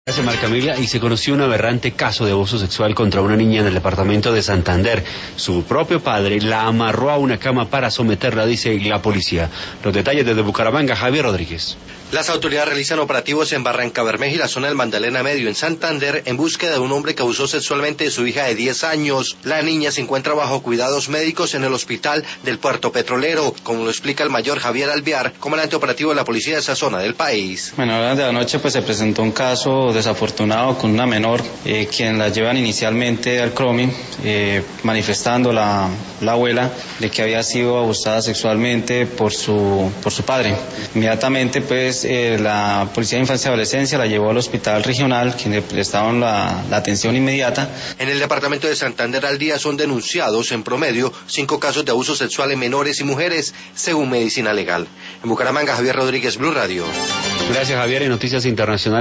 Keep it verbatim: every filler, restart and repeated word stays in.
Gracias, Marca Camila. Y se conoció un aberrante caso de abuso sexual contra una niña en el departamento de Santander. Su propio padre la amarró a una cama para someterla, dice la policía. Los detalles desde Bucaramanga, Javier Rodríguez. Las autoridades realizan operativos en Barrancabermeja y la zona del Magdalena Medio, en Santander, en búsqueda de un hombre que abusó sexualmente de su hija de diez años. La niña se encuentra bajo cuidados médicos en el hospital del Puerto Petrolero, como lo explica el mayor Javier Alvear, comandante operativo de la policía de esa zona del país. Bueno, a horas de la noche pues se presentó un caso desafortunado con una menor, eh, quien la llevan inicialmente al CROMI, eh, manifestando la, la abuela de que había sido abusada sexualmente por su, por su padre. Inmediatamente pues eh, la Policía de Infancia y Adolescencia la llevó al hospital regional, quien le prestaban la, la atención inmediata. En el departamento de Santander al día son denunciados en promedio cinco casos de abuso sexual en menores y mujeres, según Medicina Legal. En Bucaramanga, Javier Rodríguez, Blue Radio. Gracias, Javier. En Noticias Internacionales.